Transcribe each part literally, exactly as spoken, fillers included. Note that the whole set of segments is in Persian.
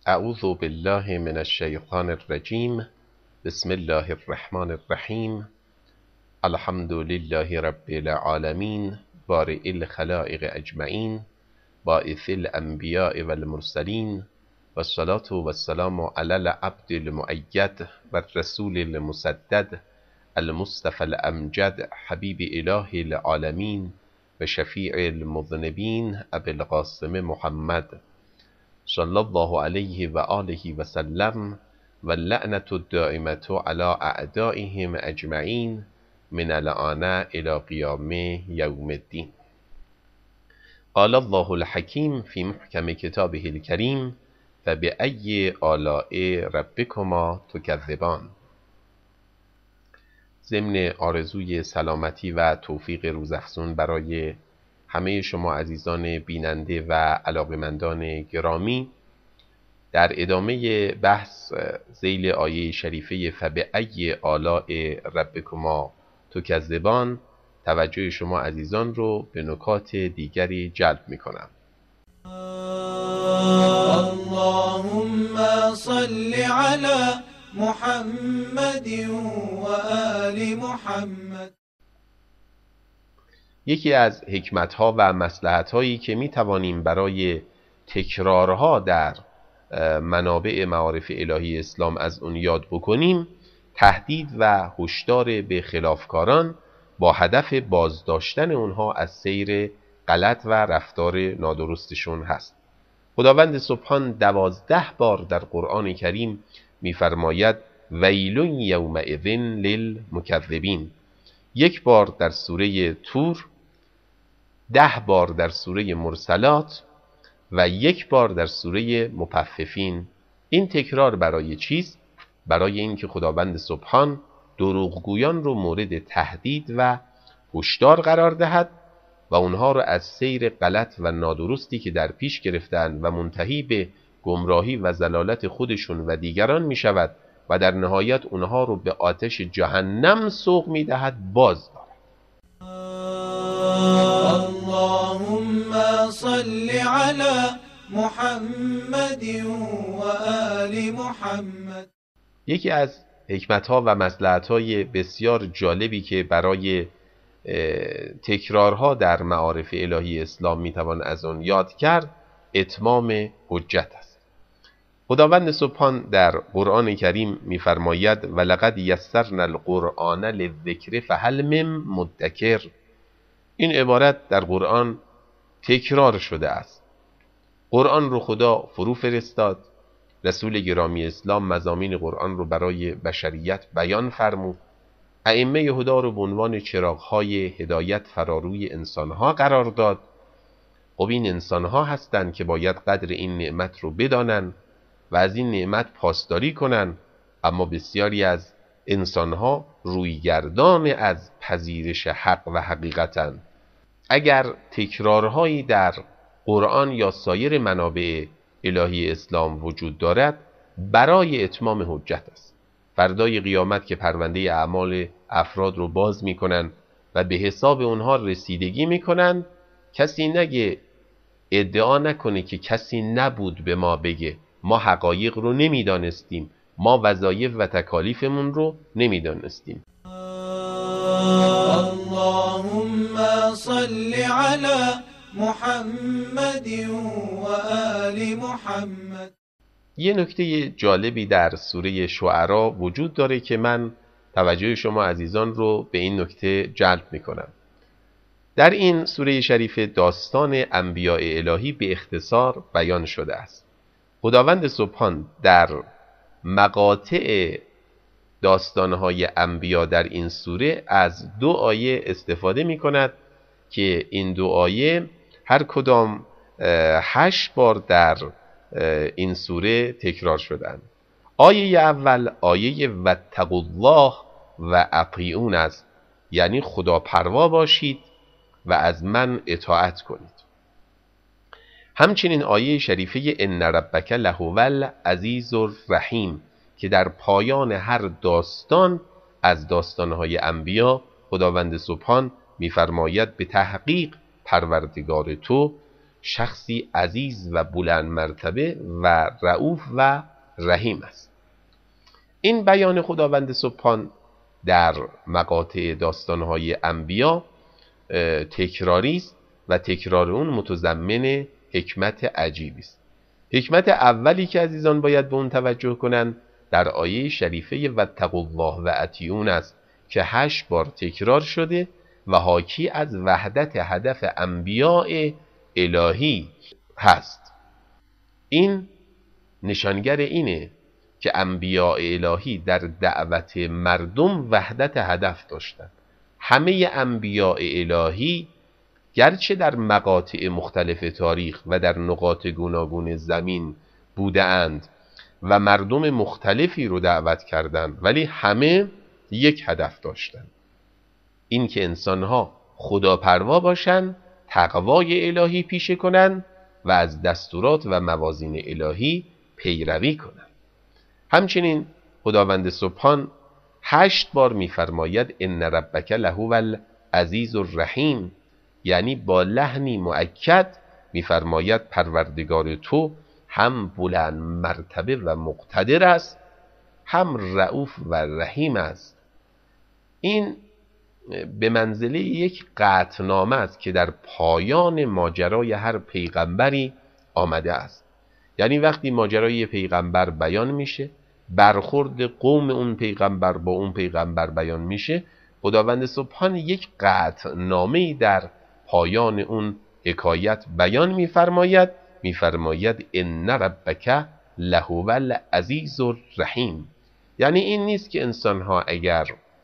اعوذ بالله من الشیطان الرجیم. بسم الله الرحمن الرحیم. الحمد لله رب العالمین، بارئ الخلائق اجمعین، باعث الانبیاء والمرسلین، والصلاة والسلام علی العبد المؤید والرسول المسدد المصطفى الامجد حبیب اله العالمین و شفیع المذنبین ابی القاسم محمد صلی الله علیه و آله و سلم، و لعنت الدائمة علی اعدائهم اجمعین من الآن الی قیام یوم الدین. قال الله الحکیم فی محکم کتابه الکریم، فبأی آلاء ربکما تکذبان. ضمن آرزوی سلامتی و توفیق روزافزون برای همه شما عزیزان بیننده و علاقمندان گرامی، در ادامه بحث ذیل آیه شریفه فبأی آلاء ربکما تکذبان توجه شما عزیزان رو به نکات دیگری جلب می کنم. اللهم صل علی محمد و آل محمد. یکی از حکمت‌ها و مصلحت‌هایی که می‌توانیم برای تکرارها در منابع معارف الهی اسلام از اون یاد بکنیم، تهدید و هشدار به خلافکاران با هدف بازداشتن اونها از سیر غلط و رفتار نادرستشون هست. خداوند سبحان دوازده بار در قرآن کریم می‌فرماید ویل یومئذ للمکذبین، یک بار در سوره طور، ده بار در سوره مرسلات و یک بار در سوره مطففین. این تکرار برای چیست؟ برای اینکه خداوند سبحان دروغگویان رو مورد تهدید و هشدار قرار دهد و اونها رو از سیر غلط و نادرستی که در پیش گرفتند و منتهی به گمراهی و ضلالت خودشون و دیگران می شود و در نهایت اونها رو به آتش جهنم سوق می دهد باز دارد. اللهم صل علی محمد و آل محمد. یکی از حکمت‌ها و مصلحت‌های بسیار جالبی که برای تکرارها در معارف الهی اسلام میتوان از آن یاد کرد، اتمام حجت است. خداوند سبحان در قرآن کریم میفرماید ولقد یسرنا القرآن للذکر فهل من مدکر. این عبارت در قرآن تکرار شده است. قرآن رو خدا فرو فرستاد، رسول گرامی اسلام مضامین قرآن رو برای بشریت بیان فرمود، ائمه هدی رو به عنوان چراغ‌های هدایت فراروی انسان‌ها قرار داد. خب این انسان‌ها هستند که باید قدر این نعمت رو بدانن و از این نعمت پاسداری کنن، اما بسیاری از انسان‌ها رویگردان از پذیرش حق و حقیقتند. اگر تکرارهایی در قرآن یا سایر منابع الهی اسلام وجود دارد، برای اتمام حجت است. فردای قیامت که پرونده اعمال افراد رو باز میکنن و به حساب اونها رسیدگی میکنن، کسی نگه، ادعا نکنه که کسی نبود به ما بگه ما حقایق رو نمیدانستیم، ما وظایف و تکالیفمون رو نمیدانستیم. اللهم صل علی محمد و آل محمد. یه نکته جالبی در سوره شعرا وجود داره که من توجه شما عزیزان رو به این نکته جلب میکنم. در این سوره شریف داستان انبیاء الهی به اختصار بیان شده است. خداوند سبحان در مقاطع داستانهای انبیا در این سوره از دو آیه استفاده می کند که این دو آیه هر کدام هشت بار در این سوره تکرار شدند. آیه اول آیه واتقوا الله و اطیعون است، یعنی خدا پروا باشید و از من اطاعت کنید. همچنین آیه شریفه ان ربک لهو العزیز الرحیم که در پایان هر داستان از داستانهای انبیا خداوند سبحان می‌فرماید به تحقیق پروردگار تو شخصی عزیز و بلند مرتبه و رؤوف و رحیم است. این بیان خداوند سبحان در مقاطع داستانهای انبیا تکراری است و تکرار اون متضمن حکمت عجیبی است. حکمت اولی که عزیزان باید به اون توجه کنند در آیه شریفه واتقوا الله و اطیعون است که هشت بار تکرار شده و حاکی از وحدت هدف انبیاء الهی هست. این نشانگر اینه که انبیاء الهی در دعوت مردم وحدت هدف داشتند. همه انبیاء الهی گرچه در مقاطع مختلف تاریخ و در نقاط گوناگون زمین بودند و مردم مختلفی رو دعوت کردند، ولی همه یک هدف داشتند، این که انسانها خداپروا باشند، تقوای الهی پیشه کنند و از دستورات و موازین الهی پیروی کنند. همچنین خداوند سبحان هشت بار می‌فرماید ان ربک لهو العزیز الرحیم، یعنی با لحنی مؤکد می‌فرماید پروردگار تو هم بلند مرتبه و مقتدر است، هم رؤوف و رحیم است. این به منزله یک قطعنامه است که در پایان ماجرای هر پیغمبری آمده است. یعنی وقتی ماجرای پیغمبر بیان میشه، برخورد قوم اون پیغمبر با اون پیغمبر بیان میشه، خداوند سبحان یک قطعنامه‌ای در پایان اون حکایت بیان میفرماید میفرماید ان ربک لهو العزیز الرحیم. یعنی این نیست که انسانها اگر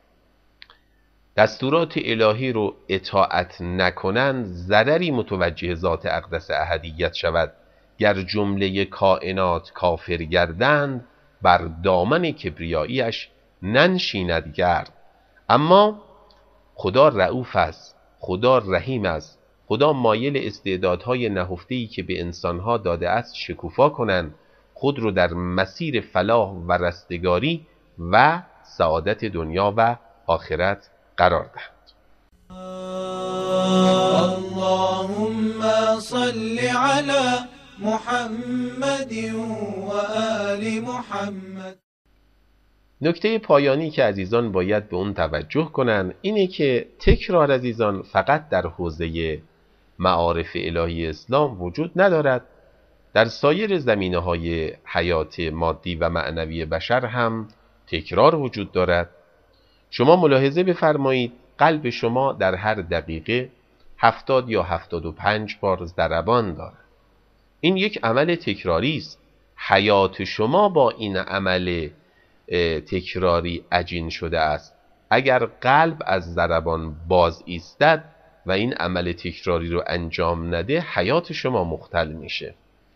دستورات الهی رو اطاعت نکنند ضرری متوجه ذات اقدس احدیت شود، گر جمله کائنات کافر گردند بر دامن کبریاییش ننشیند گرد. اما خدا رؤوف است، خدا رحیم است، خدا مایل استعدادهای نهفته‌ای که به انسانها داده است شکوفا کنند، خود رو در مسیر فلاح و رستگاری و سعادت دنیا و آخرت قرار دهند. اللهم صل علی محمد و آل محمد. نکته پایانی که عزیزان باید به اون توجه کنن اینه که تکرار عزیزان فقط در حوزه معارف الهی اسلام وجود ندارد، در سایر زمینه‌های حیات مادی و معنوی بشر هم تکرار وجود دارد. شما ملاحظه بفرمایید قلب شما در هر دقیقه هفتاد یا هفتاد و پنج بار ضربان دارد. این یک عمل تکراری است. حیات شما با این عمل تکراری عجین شده است. اگر قلب از ضربان باز ایستد و این عمل تکراری رو انجام نده، حیات شما مختل میشه.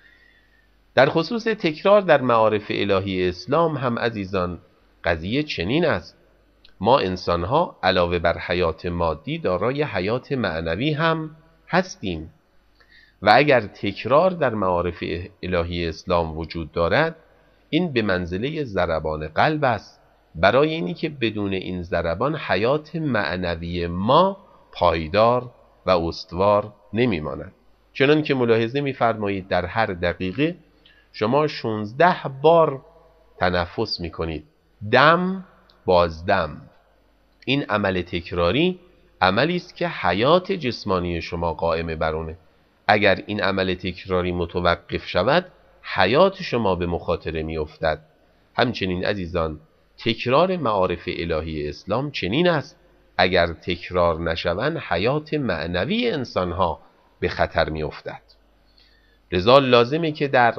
در خصوص تکرار در معارف الهی اسلام هم عزیزان قضیه چنین است. ما انسان‌ها علاوه بر حیات مادی دارای حیات معنوی هم هستیم و اگر تکرار در معارف الهی اسلام وجود دارد، این به منزله ضربان قلب است، برای اینی که بدون این ضربان حیات معنوی ما پایدار و استوار نمیماند. چنان که ملاحظه می‌فرمایید در هر دقیقه شما شانزده بار تنفس می‌کنید، دم بازدم. این عمل تکراری عملی است که حیات جسمانی شما قائم بر اونه. اگر این عمل تکراری متوقف شود، حیات شما به مخاطره می افتد. همچنین عزیزان تکرار معارف الهی اسلام چنین است. اگر تکرار نشوند، حیات معنوی انسانها به خطر می افتد. لذا لازمه که در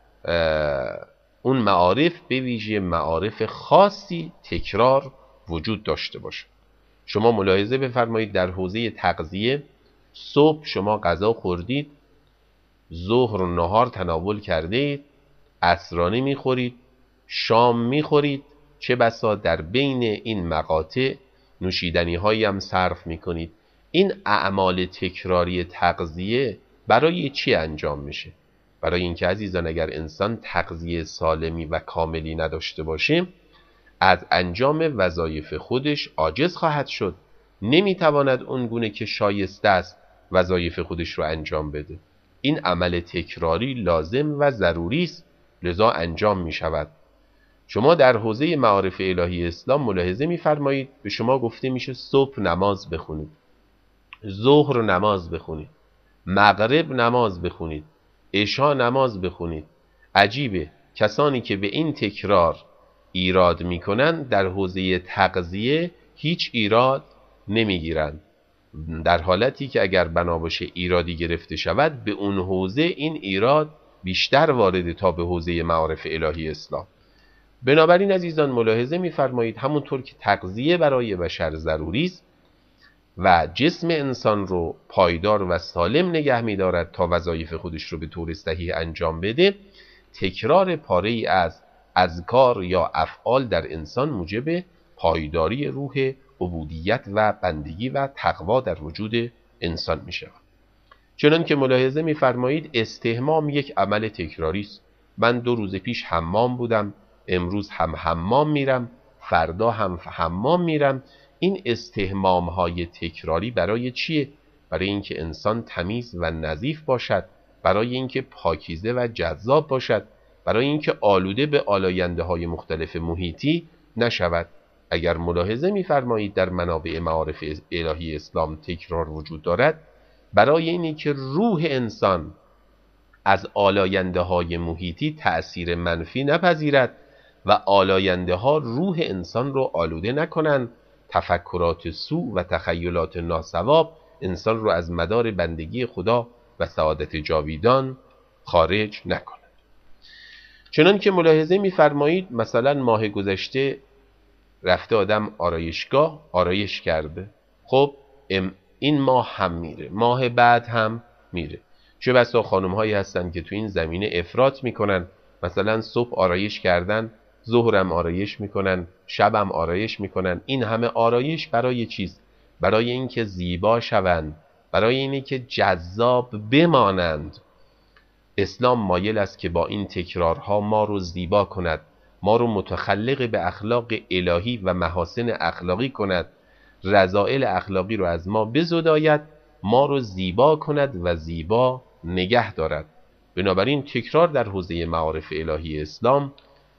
اون معارف به ویژه معارف خاصی تکرار وجود داشته باشه. شما ملاحظه بفرمایید در حوزه تغذیه، صبح شما غذا خوردید، ظهر و نهار تناول کردید، عصرانه میخورید، شام میخورید، چه بسا در بین این مقاطع نوشیدنی هایی هم صرف میکنید. این اعمال تکراری تغذیه برای چی انجام میشه؟ برای اینکه عزیزان اگر انسان تغذیه سالمی و کاملی نداشته باشه، از انجام وظایف خودش عاجز خواهد شد، نمیتواند اون گونه که شایسته است وظایف خودش رو انجام بده. این عمل تکراری لازم و ضروری است، لذا انجام می شود. شما در حوزه معارف الهی اسلام ملاحظه می‌فرمایید به شما گفته میشه صبح نماز بخونید، ظهر نماز بخونید، مغرب نماز بخونید، عشا نماز بخونید. عجیبه کسانی که به این تکرار ایراد میکنن در حوزه تغذیه هیچ ایراد نمیگیرند، در حالتی که اگر بنا باشه ایرادی گرفته شود به اون حوزه این ایراد بیشتر وارده تا به حوزه معارف الهی اسلام. بنابراین عزیزان ملاحظه می‌فرمایید همونطور که تغذیه برای بشر ضروری است و جسم انسان رو پایدار و سالم نگه می‌دارد تا وظایف خودش رو به طور صحیح انجام بده، تکرار پاره‌ای از اذکار یا افعال در انسان موجب پایداری روح عبودیت و بندگی و تقوا در وجود انسان می‌شود. چنان که ملاحظه می‌فرمایید استحمام یک عمل تکراری است. من دو روز پیش حمام بودم، امروز هم حمام میرم، فردا هم حمام میرم. این استحمام های تکراری برای چیه؟ برای اینکه انسان تمیز و نظیف باشد، برای اینکه پاکیزه و جذاب باشد، برای اینکه آلوده به آلاینده های مختلف محیطی نشود. اگر ملاحظه می‌فرمایید در منابع معارف الهی اسلام تکرار وجود دارد برای اینی که روح انسان از آلاینده های محیطی تأثیر منفی نپذیرد و آلاینده ها روح انسان رو آلوده نکنند، تفکرات سوء و تخیلات ناصواب انسان رو از مدار بندگی خدا و سعادت جاویدان خارج نکنند. چنان که ملاحظه می‌فرمایید مثلا ماه گذشته رفته آدم آرایشگاه آرایش کرده، خب این ماه هم میره، ماه بعد هم میره. چه بسا خانم هایی هستن که تو این زمینه افراط میکنن، مثلا صبح آرایش کردن، ظهرم آرایش میکنن، شبم آرایش میکنن. این همه آرایش برای چیز؟ برای اینکه زیبا شوند، برای اینکه که جذاب بمانند. اسلام مایل است که با این تکرارها ما رو زیبا کند، ما رو متخلق به اخلاق الهی و محاسن اخلاقی کند، رذائل اخلاقی رو از ما بزداید، ما رو زیبا کند و زیبا نگه دارد. بنابراین تکرار در حوزه معارف الهی اسلام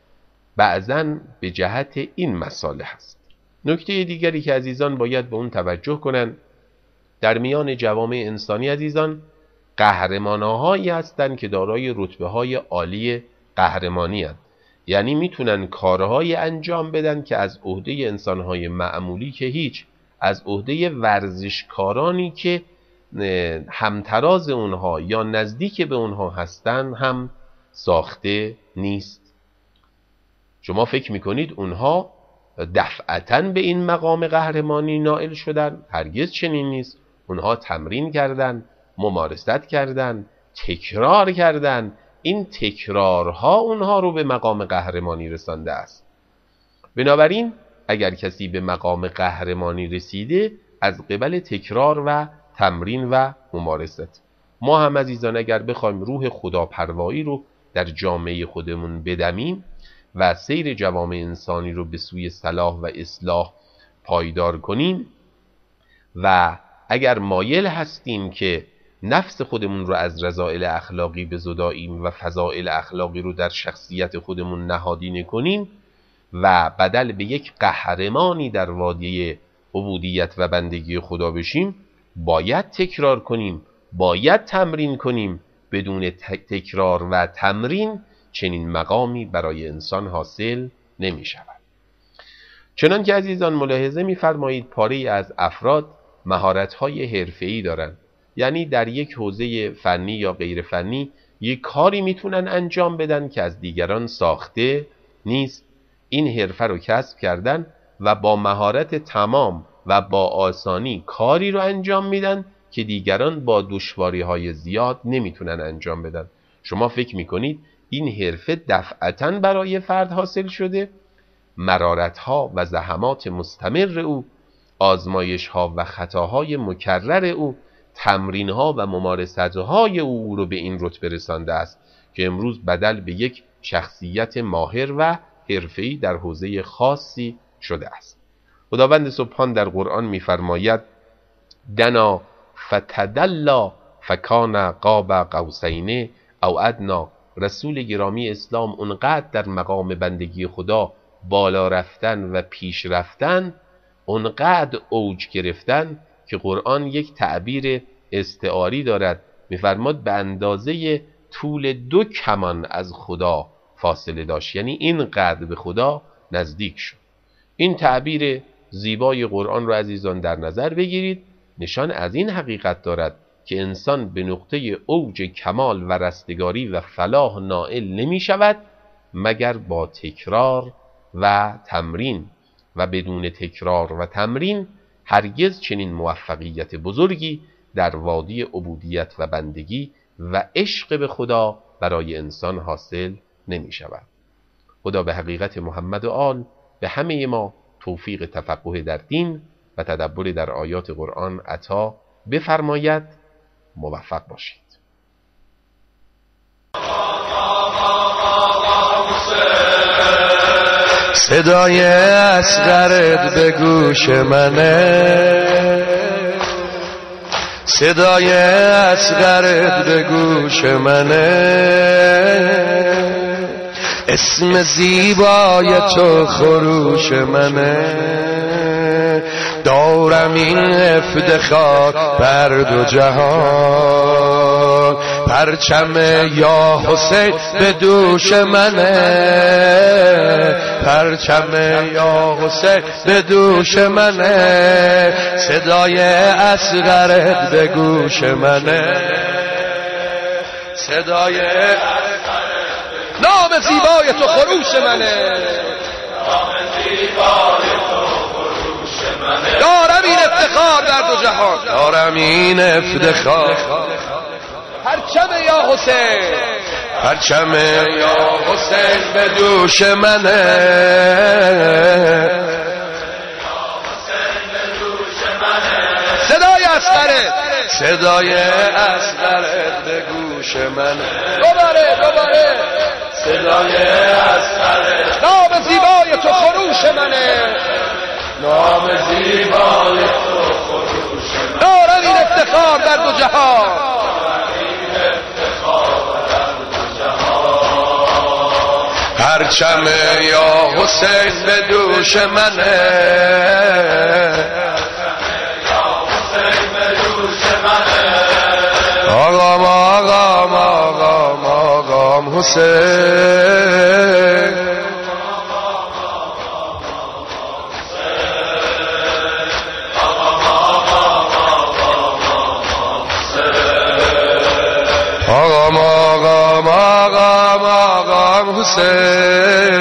بعضاً به جهت این مصالح است. نکته دیگری که عزیزان باید به اون توجه کنند، در میان جوامع انسانی عزیزان قهرمان‌هایی هستند که دارای رتبه‌های عالی قهرمانی هستند، یعنی میتونن کارهای انجام بدن که از عهده انسان‌های معمولی که هیچ، از عهده ورزشکارانی که همتراز اونها یا نزدیک به اونها هستن هم ساخته نیست. شما فکر میکنید اونها دفعتاً به این مقام قهرمانی نائل شدن؟ هرگز چنین نیست. اونها تمرین کردن، ممارست کردن، تکرار کردن. این تکرارها اونها رو به مقام قهرمانی رسانده است. بنابراین اگر کسی به مقام قهرمانی رسیده از قبل تکرار و تمرین و ممارست. ما هم عزیزان اگر بخوایم روح خداپروایی رو در جامعه خودمون بدمیم و سیر جوامع انسانی رو به سوی صلاح و اصلاح پایدار کنیم و اگر مایل هستیم که نفس خودمون رو از رذائل اخلاقی بزداییم و فضائل اخلاقی رو در شخصیت خودمون نهادینه کنیم و بدل به یک قهرمانی در وادی عبودیت و بندگی خدا بشیم، باید تکرار کنیم، باید تمرین کنیم. بدون تکرار و تمرین چنین مقامی برای انسان حاصل نمی شود. چنان که عزیزان ملاحظه می فرمایید پاره‌ای از افراد مهارت‌های حرفه‌ای دارند، یعنی در یک حوزه فنی یا غیر فنی یک کاری میتونن انجام بدن که از دیگران ساخته نیست. این حرفه رو کسب کردن و با مهارت تمام و با آسانی کاری رو انجام میدن که دیگران با دشواری‌های زیاد نمیتونن انجام بدن. شما فکر میکنید این حرفه دفعتاً برای فرد حاصل شده؟ مرارت‌ها و زحمات مستمر او، آزمایش‌ها و خطاهای مکرر او، تمرین‌ها و ممارست‌های او او رو به این رتبه رسانده است که امروز بدل به یک شخصیت ماهر و حرفه‌ای در حوزه خاصی شده است. خداوند سبحان در قرآن می‌فرماید دنا فتدلا فکان قاب قوسین او ادنا. رسول گرامی اسلام اونقدر در مقام بندگی خدا بالا رفتن و پیش رفتن، اونقدر اوج گرفتن که قرآن یک تعبیر استعاری دارد، میفرماد به اندازه طول دو کمان از خدا فاصله داشت، یعنی اینقدر به خدا نزدیک شد. این تعبیر زیبای قرآن رو عزیزان در نظر بگیرید، نشان از این حقیقت دارد که انسان به نقطه اوج کمال و رستگاری و فلاح نائل نمی شود مگر با تکرار و تمرین، و بدون تکرار و تمرین هرگز چنین موفقیت بزرگی در وادی عبودیت و بندگی و عشق به خدا برای انسان حاصل نمی شود. خدا به حقیقت محمد و آل به همه ما توفیق تفقه در دین و تدبر در آیات قرآن عطا بفرماید. موفق باشید. صدای اصغرت به گوش منه، صدای اصغرت به گوش منه، اسم زیبای تو خروش منه. دارم این افتخار بر دو جهان، پرچم یا حسین به دوش منه، پرچم یا حسین به دوش منه. صدای اصغرت به گوش منه، صدای نام زیبای تو خروش منه، نام زیبای تو خروش منه. دارم این افتخار در دو جهان، دارم این افتخار. پرچم یا حسین، پرچم یا حسین به دوش منه، صدای اصغرت، صدای اصغرت به گوش منه. دوباره دوباره صدای اصغرت، نام زیبای تو خروش منه، نام زیبای تو خروش منه. دارم این افتخار در دو جهان، پرچم یا حسین به دوش منه، آقام آقام آقام آقام حسین. آقام آقام آقام آقام حسین.